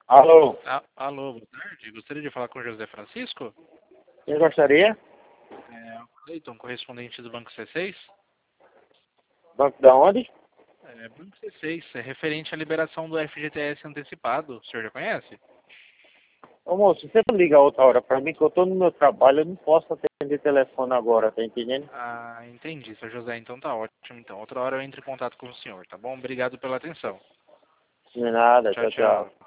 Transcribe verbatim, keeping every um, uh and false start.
Alô, Ah, alô, boa tarde. Gostaria de falar com o José Francisco? quem gostaria? É, o Cleiton, correspondente do Banco C seis. Banco da onde? É, Banco C seis, é referente à liberação do F G T S antecipado. O senhor já conhece? Ô moço, você não liga outra hora pra mim que eu tô no meu trabalho, eu não posso atender telefone agora, tá entendendo? Ah, entendi, senhor José. Então tá ótimo. Então, outra hora eu entro em contato com o senhor, tá bom? Obrigado pela atenção. De nada, Tchau, tchau, tchau. tchau.